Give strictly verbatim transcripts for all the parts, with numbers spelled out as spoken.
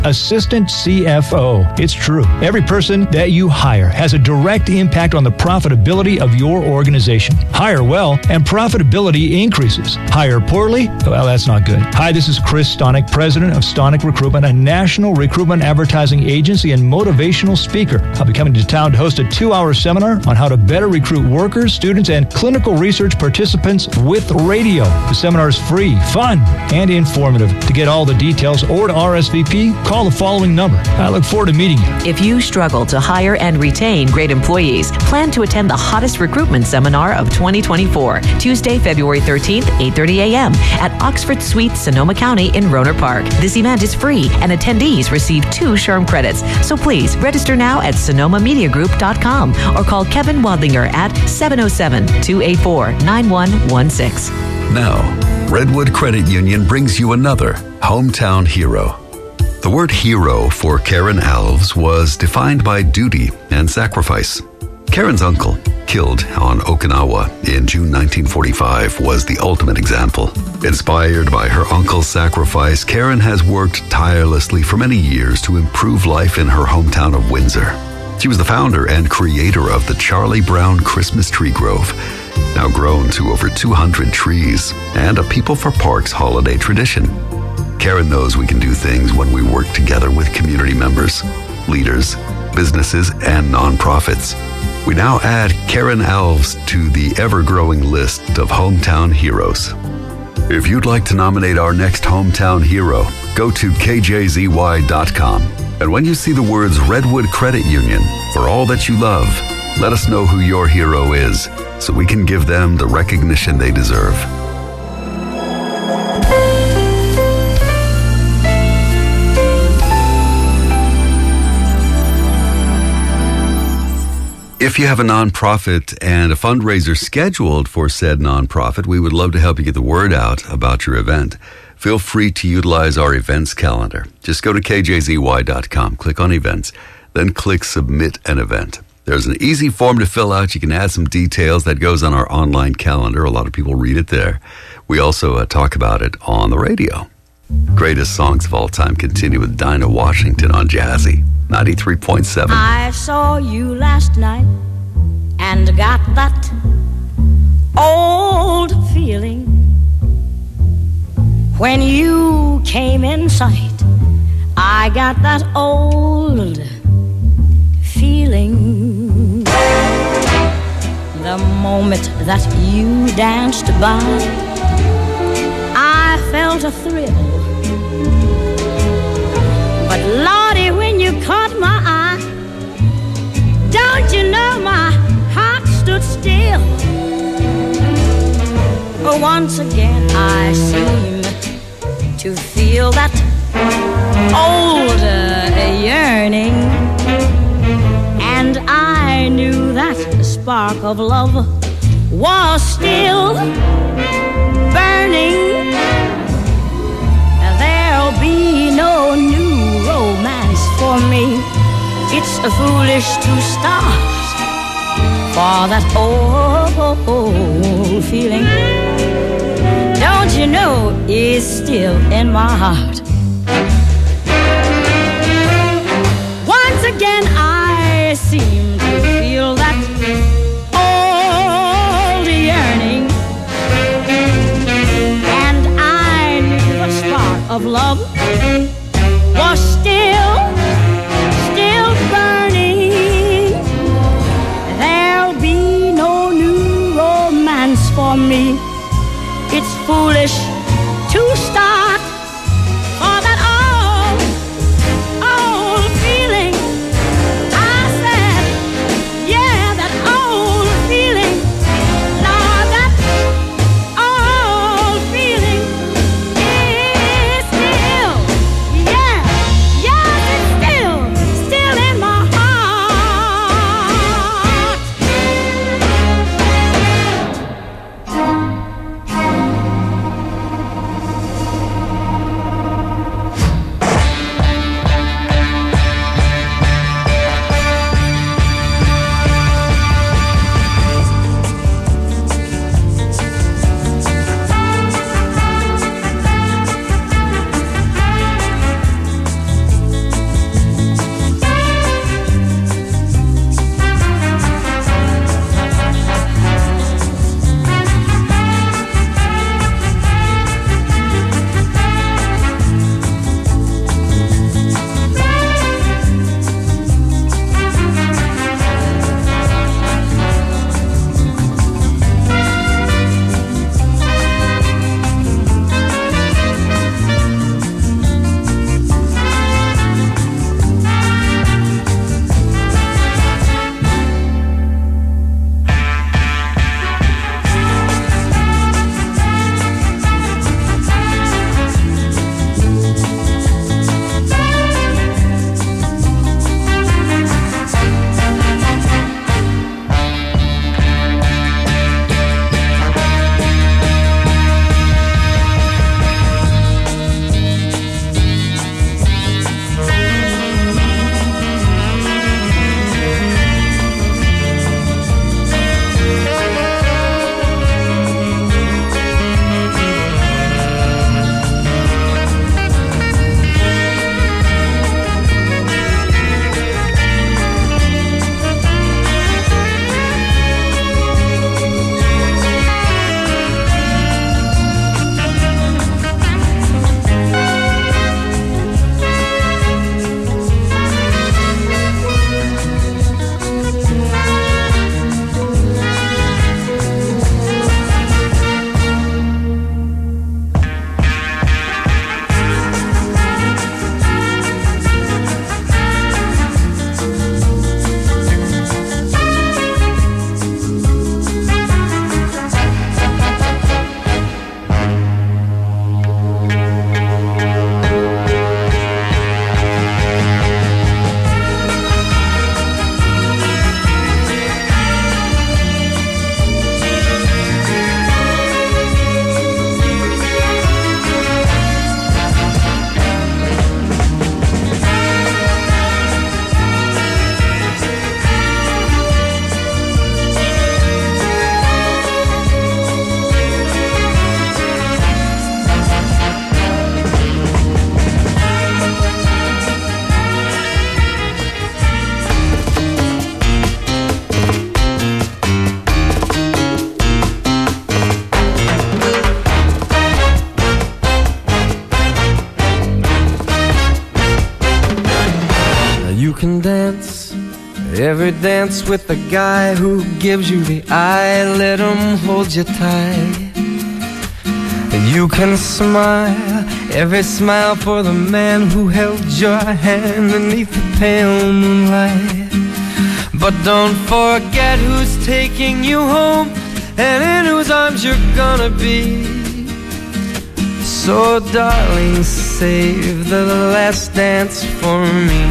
Assistant C F O. It's true. Every person that you hire has a direct impact on the profitability of your organization. Hire well, and profitability increases. Hire poorly? Well, that's not good. Hi, this is Chris Stonick, president of Stonick Recruitment, a national recruitment advertising agency and motivational speaker. I'll be coming to town to host a two-hour seminar on how to better recruit workers, students, and clinical research participants with radio. The seminar is free, fun, and informative. To get all the details or to R S V P, call the following number. I look forward to meeting you. If you struggle to hire and retain great employees, plan to attend the hottest recruitment seminar of twenty twenty-four, Tuesday, February thirteenth, eight thirty a.m. at Oxford Suite, Sonoma County in Rohnert Park. This event is free, and attendees receive two SHRM credits. So please register now at sonoma media group dot com or call Kevin Wadlinger at seven oh seven, two eight four, nine one one six. Now, Redwood Credit Union brings you another hometown hero. The word hero for Karen Alves was defined by duty and sacrifice. Karen's uncle, killed on Okinawa in June nineteen forty-five, was the ultimate example. Inspired by her uncle's sacrifice, Karen has worked tirelessly for many years to improve life in her hometown of Windsor. She was the founder and creator of the Charlie Brown Christmas Tree Grove, now grown to over two hundred trees, and a People for Parks holiday tradition. Karen knows we can do things when we work together with community members, leaders, businesses, and nonprofits. We now add Karen Alves to the ever-growing list of hometown heroes. If you'd like to nominate our next hometown hero, go to K J Z Y dot com. And when you see the words Redwood Credit Union, for all that you love, let us know who your hero is so we can give them the recognition they deserve. If you have a nonprofit and a fundraiser scheduled for said nonprofit, we would love to help you get the word out about your event. Feel free to utilize our events calendar. Just go to K J Z Y dot com, click on events, then click submit an event. There's an easy form to fill out. You can add some details that goes on our online calendar. A lot of people read it there. We also uh, talk about it on the radio. Greatest songs of all time continue with Dinah Washington on Jazzy ninety-three point seven. I saw you last night and got that old feeling when you came in sight. I got that old feeling the moment that you danced by. I felt a thrill, but Lordy, when you caught my eye, don't you know my heart stood still. Oh, once again I seemed to feel that old yearning, and I knew that the spark of love was still burning. There'll be no new romance for me. It's foolish to start, for that old, old feeling, don't you know, is still in my heart. Once again I seem to feel that old yearning, and I knew the spark of love was still, still burning. There'll be no new romance for me. It's foolish to start, for that old, old feeling. I said, yeah, that old feeling. Lord, that old feeling is still You can dance every dance with the guy who gives you the eye. Let him hold you tight. You can smile every smile for the man who held your hand beneath the pale moonlight. But don't forget who's taking you home and in whose arms you're gonna be. So darling, save the last dance for me.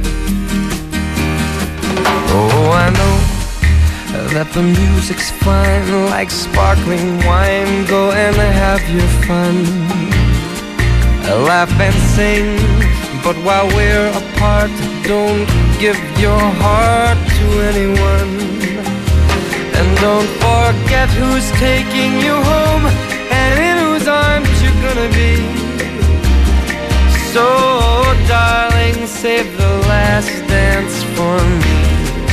Oh, I know that the music's fine, like sparkling wine. Go and have your fun, laugh and sing. But while we're apart, don't give your heart to anyone. And don't forget who's taking you home and in whose arms you're gonna be. So darling, save the last dance for me.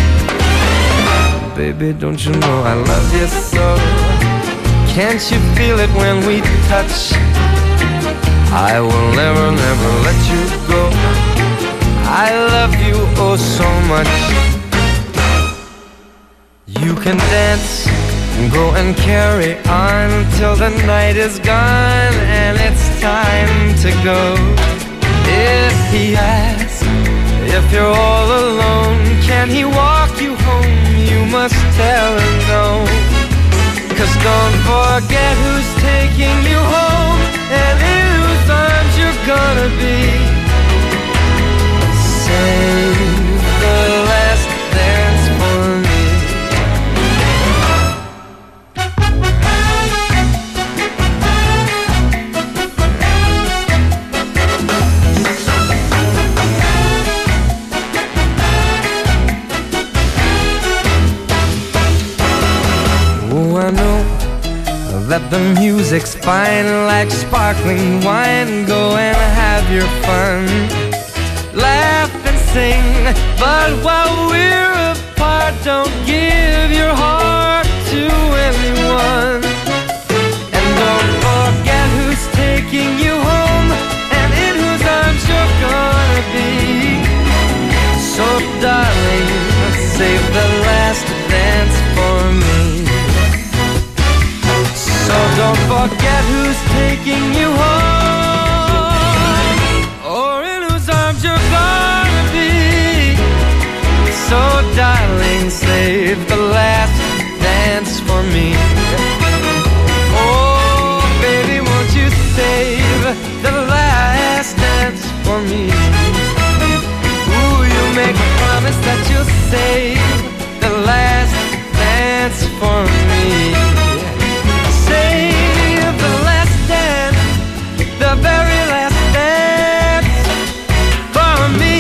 Baby, don't you know I love you so? Can't you feel it when we touch? I will never, never let you go. I love you oh so much. You can dance and go and carry on till the night is gone and it's time to go. If he asks if you're all alone, can he walk you home? You must tell him no. 'Cause don't forget who's taking you home and in whose arms you're gonna be. Save the last dance for me. I know that the music's fine, like sparkling wine. Go and have your fun, laugh and sing. But while we're apart, don't give your heart to anyone. And don't forget who's taking you home and in whose arms you're gonna be. So darling, save the last dance for me. So don't forget who's taking you home or in whose arms you're gonna be. So darling, save the last dance for me. Oh baby, won't you save the last dance for me? Ooh, you make a promise that you'll save the last dance for me. Save the last dance, the very last dance for me.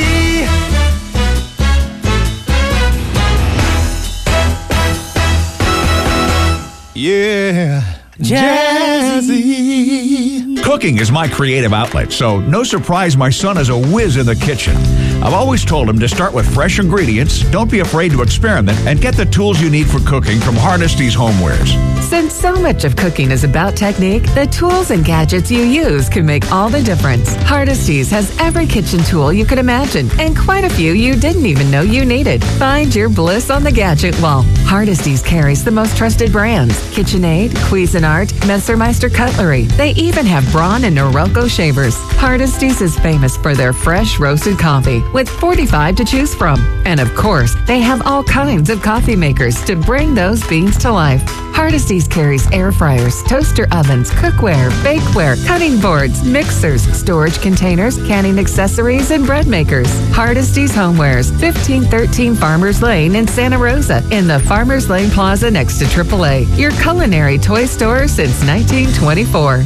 Yeah, Jazzy. Cooking is my creative outlet, so no surprise my son is a whiz in the kitchen. I've always told him to start with fresh ingredients, don't be afraid to experiment, and get the tools you need for cooking from Hardesty's Homewares. Since so much of cooking is about technique, the tools and gadgets you use can make all the difference. Hardesty's has every kitchen tool you could imagine, and quite a few you didn't even know you needed. Find your bliss on the gadget wall. Hardesty's carries the most trusted brands: KitchenAid, Cuisinart, Messermeister Cutlery. They even have Braun and Norelco shavers. Hardesty's is famous for their fresh roasted coffee, with forty-five to choose from. And of course, they have all kinds of coffee makers to bring those beans to life. Hardesty's carries air fryers, toaster ovens, cookware, bakeware, cutting boards, mixers, storage containers, canning accessories, and bread makers. Hardesty's Homewares, fifteen thirteen Farmers Lane in Santa Rosa, in the Farmers Lane Plaza next to triple A, your culinary toy store since nineteen twenty-four.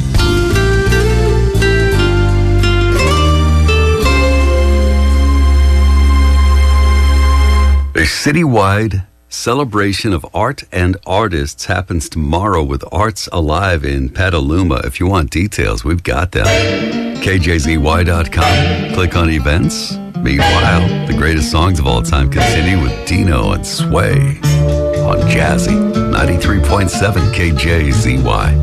A citywide celebration of art and artists happens tomorrow with Arts Alive in Petaluma. If you want details, we've got them. K J Z Y dot com. Click on events. Meanwhile, the greatest songs of all time continue with Dino and Sway on Jazzy ninety-three point seven K J Z Y.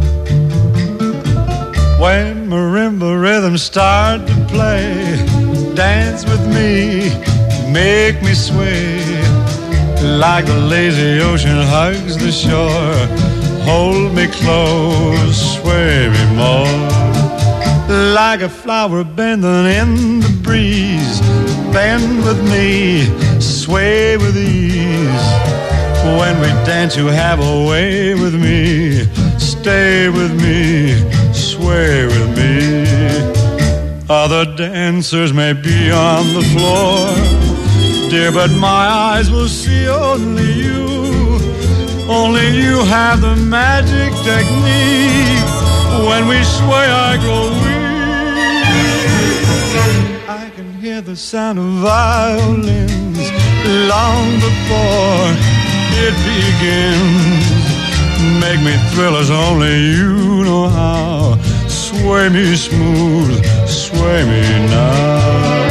When marimba rhythms start to play, dance with me, make me sway like the lazy ocean hugs the shore. Hold me close, sway me more. Like a flower bending in the breeze, bend with me, sway with ease. When we dance you have a way with me, stay with me, sway with me. Other dancers may be on the floor, dear, but my eyes will see only you. Only you have the magic technique. When we sway I grow weak. I can hear the sound of violins long before it begins. Make me thrill as only you know how. Sway me smooth, sway me now.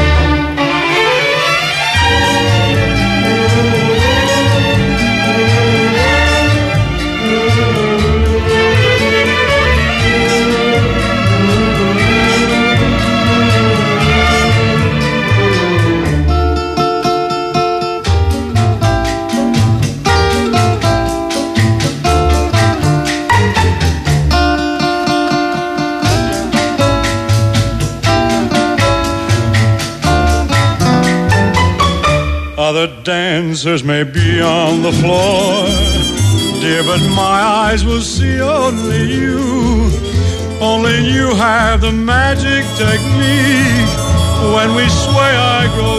Other dancers may be on the floor, dear, but my eyes will see only you. Only you have the magic technique. When we sway I grow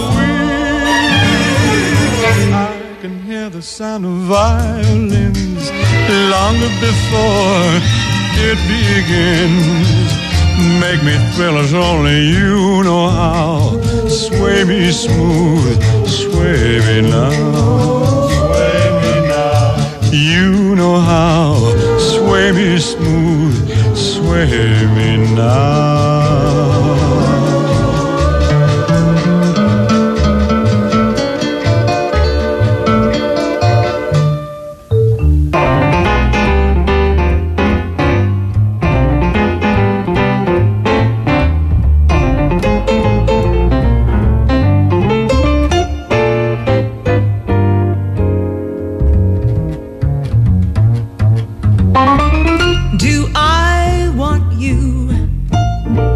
weak. I can hear the sound of violins long before it begins. Make me thrill as only you know how. Sway me smooth, sway me now. Sway me now. You know how. Sway me smooth, sway me now. Do I want you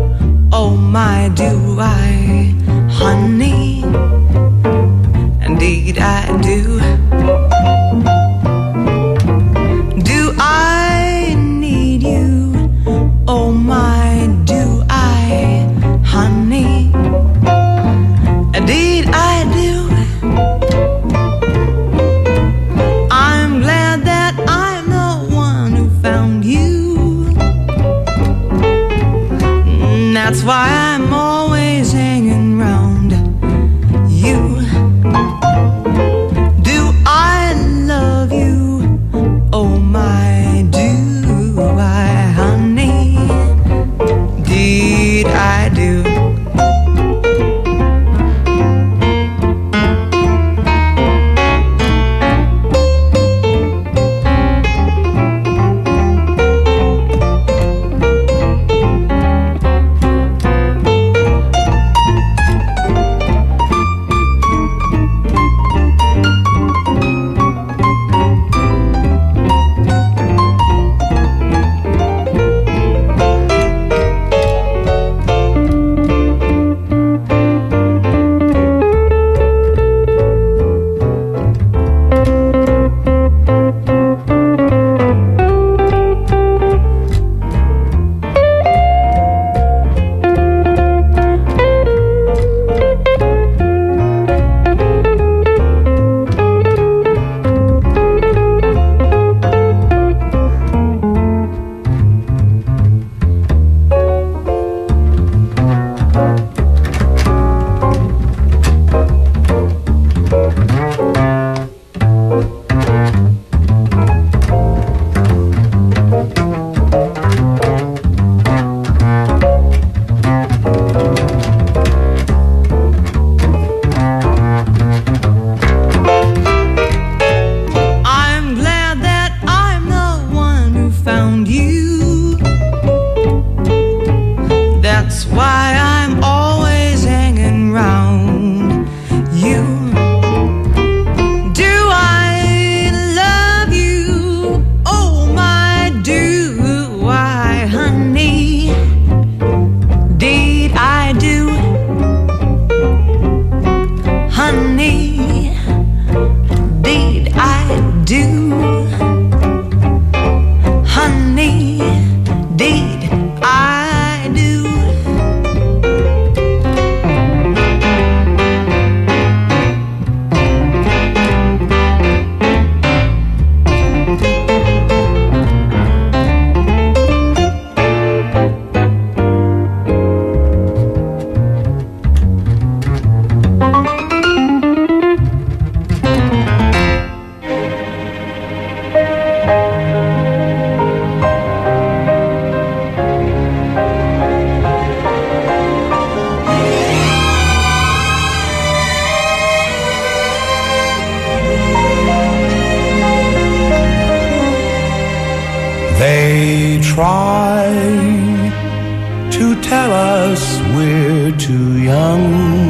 young,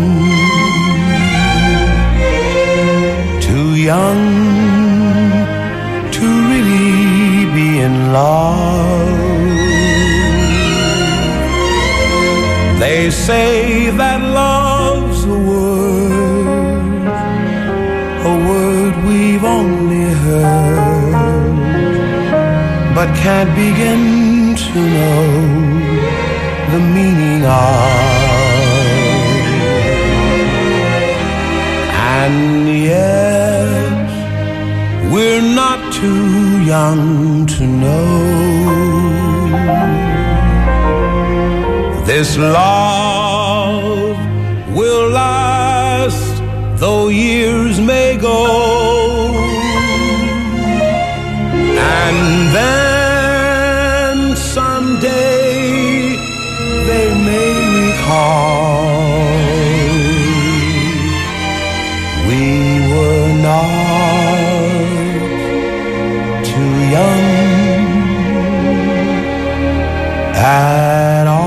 too young to really be in love. They say that love's a word, a word we've only heard, but can't begin to know the meaning of. And yet we're not too young to know this love will last though years may go. And then someday they may recall we were not too young at all.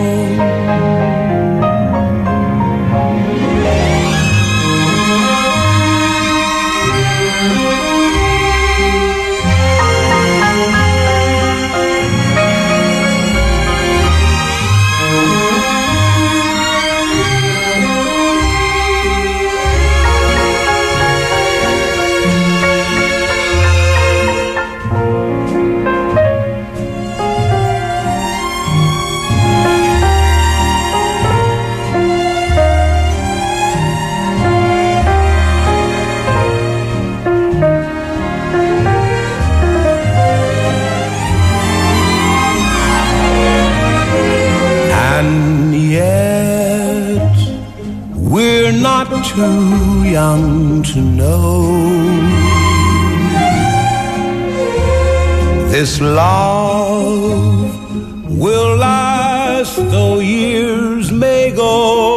Too young to know this love will last though years may go.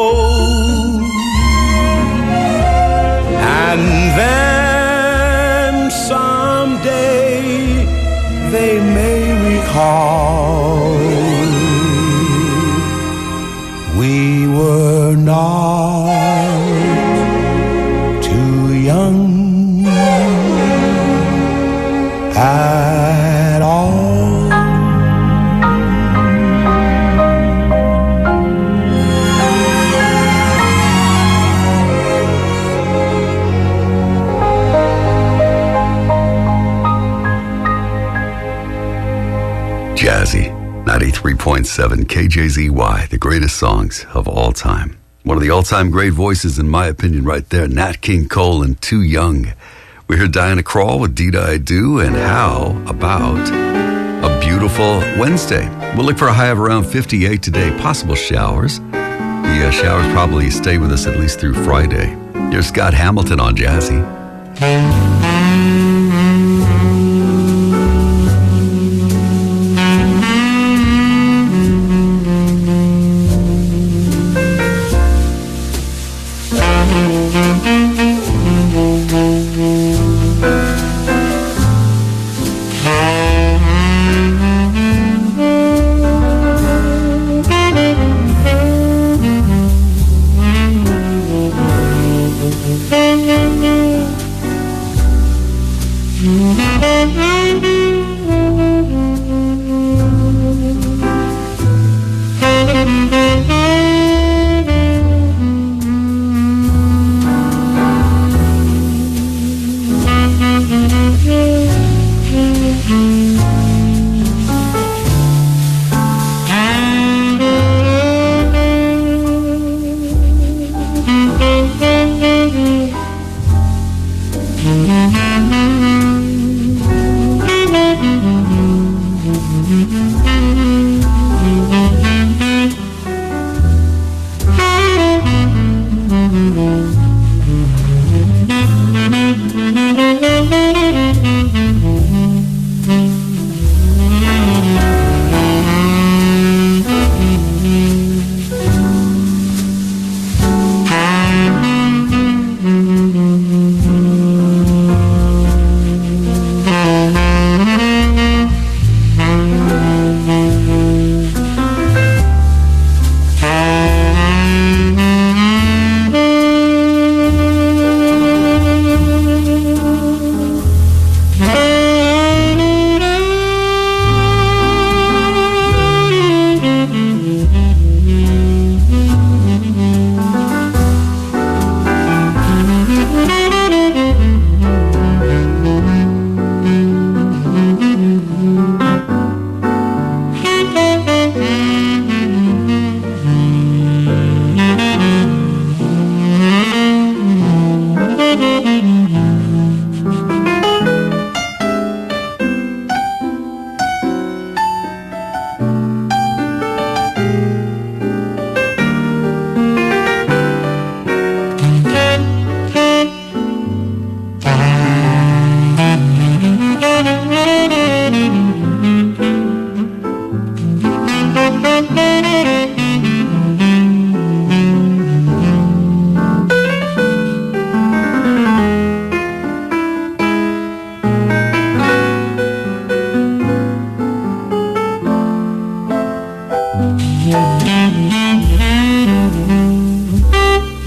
And then someday they may recall we were not young at all. Jazzy, ninety-three point seven K J Z Y, the greatest songs of all time. One of the all-time great voices, in my opinion, right there, Nat King Cole and Too Young. We heard Diana Krall with Did I Do, and how about a beautiful Wednesday? We'll look for a high of around fifty-eight today, possible showers. The uh, showers probably stay with us at least through Friday. Here's Scott Hamilton on Jazzy.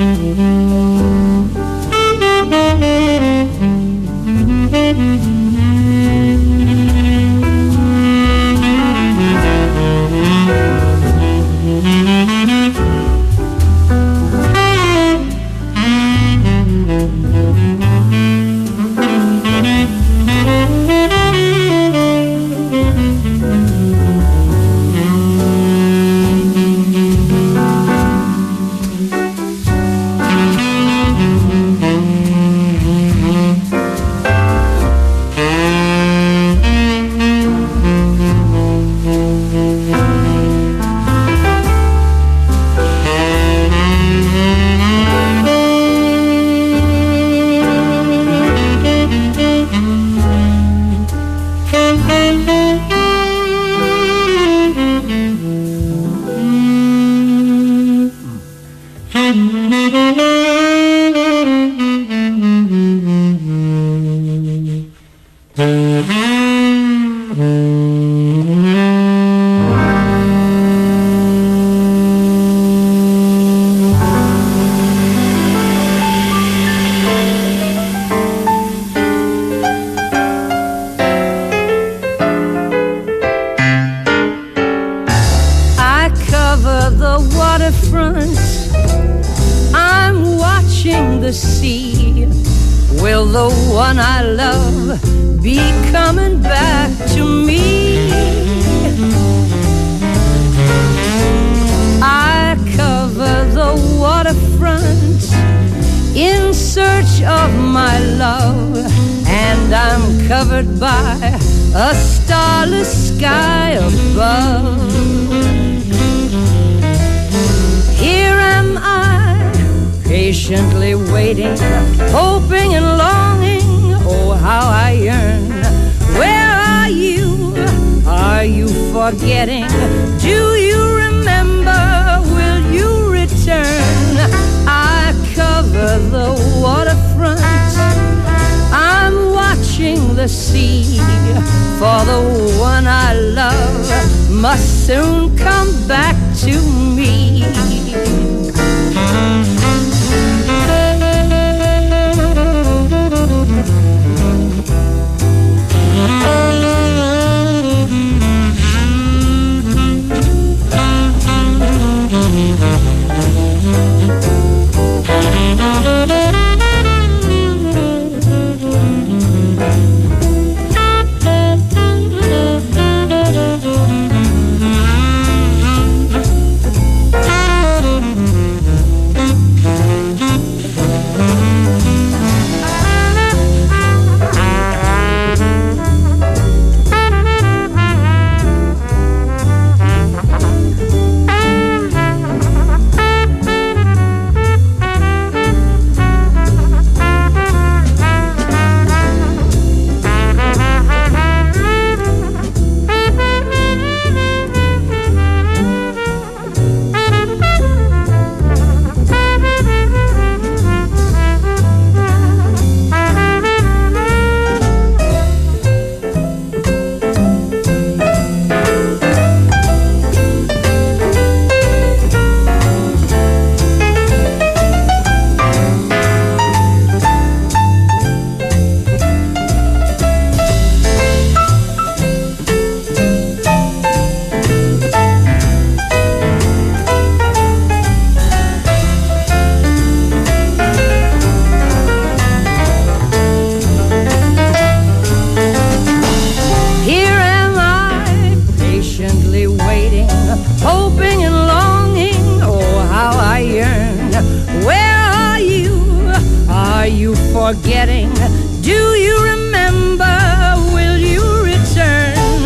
forgetting. Do you remember? Will you return?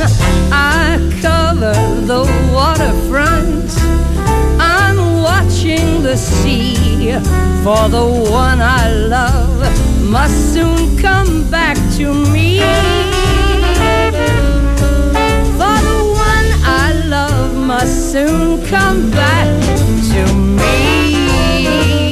I cover the waterfront. I'm watching the sea, for the one I love must soon come back to me. For the one I love must soon come back to me.